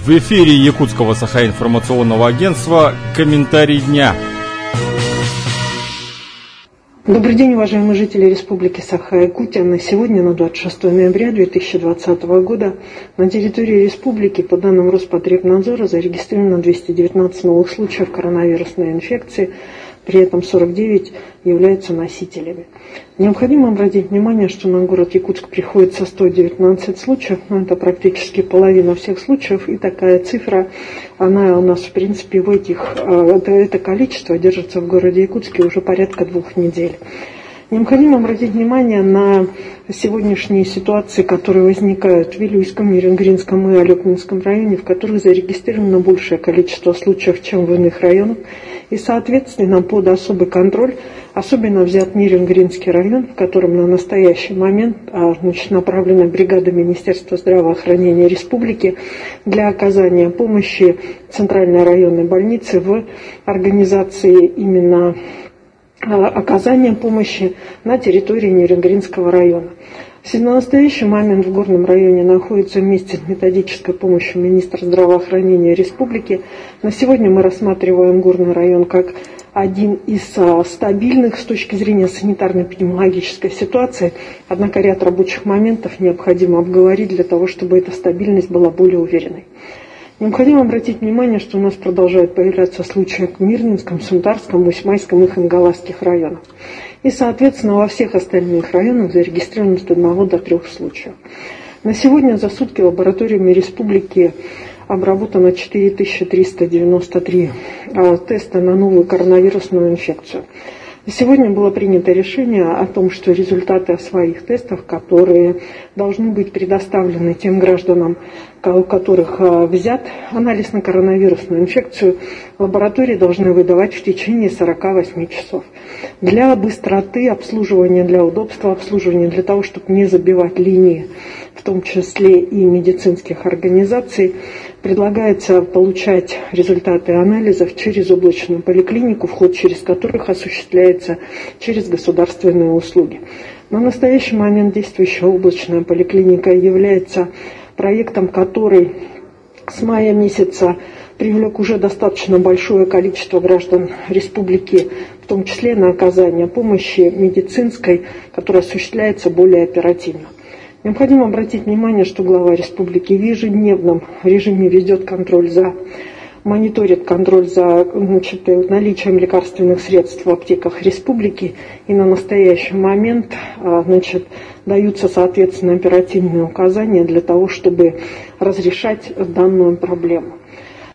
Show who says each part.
Speaker 1: В эфире Якутского Саха-информационного агентства «Комментарий дня».
Speaker 2: Добрый день, уважаемые жители Республики Саха-Якутия. На сегодня, на 26 ноября 2020 года, на территории республики, по данным Роспотребнадзора, зарегистрировано 219 новых случаев коронавирусной инфекции, при этом 49 являются носителями. Необходимо обратить внимание, что на город Якутск приходится 119 случаев, но это практически половина всех случаев, и такая цифра, она у нас, в принципе, это количество держится в городе Якутске уже порядка 2 недель. Необходимо обратить внимание на сегодняшние ситуации, которые возникают в Вилюйском, Нерюнгринском и Алекминском районе, в которых зарегистрировано большее количество случаев, чем в иных районах. И, соответственно, под особый контроль особенно взят Нерюнгринский район, в котором на настоящий момент направлена бригада Министерства здравоохранения Республики для оказания помощи Центральной районной больнице в организации именно оказания помощи на территории Нерюнгринского района. В настоящий момент в Горном районе находится вместе с методической помощью министра здравоохранения Республики. На сегодня мы рассматриваем Горный район как один из стабильных с точки зрения санитарно-эпидемиологической ситуации, однако ряд рабочих моментов необходимо обговорить для того, чтобы эта стабильность была более уверенной. Необходимо обратить внимание, что у нас продолжают появляться случаи в Мирнинском, Сунтарском, Усьмайском и Хангаласских районах. И, соответственно, во всех остальных районах зарегистрировано от 1 до 3 случаев. На сегодня за сутки лабораториями республики обработано 4393 теста на новую коронавирусную инфекцию. Сегодня было принято решение о том, что результаты своих тестов, которые должны быть предоставлены тем гражданам, у которых взят анализ на коронавирусную инфекцию, лаборатории должны выдавать в течение 48 часов. Для быстроты обслуживания, для удобства обслуживания, для того, чтобы не забивать линии, в том числе и медицинских организаций, предлагается получать результаты анализов через облачную поликлинику, вход через которых осуществляется через государственные услуги. На настоящий момент действующая облачная поликлиника является проектом, который с мая месяца привлек уже достаточно большое количество граждан республики, в том числе на оказание помощи медицинской, которая осуществляется более оперативно. Необходимо обратить внимание, что глава республики в ежедневном режиме мониторит контроль за наличием лекарственных средств в аптеках республики, и на настоящий момент даются, соответственно, оперативные указания для того, чтобы разрешать данную проблему.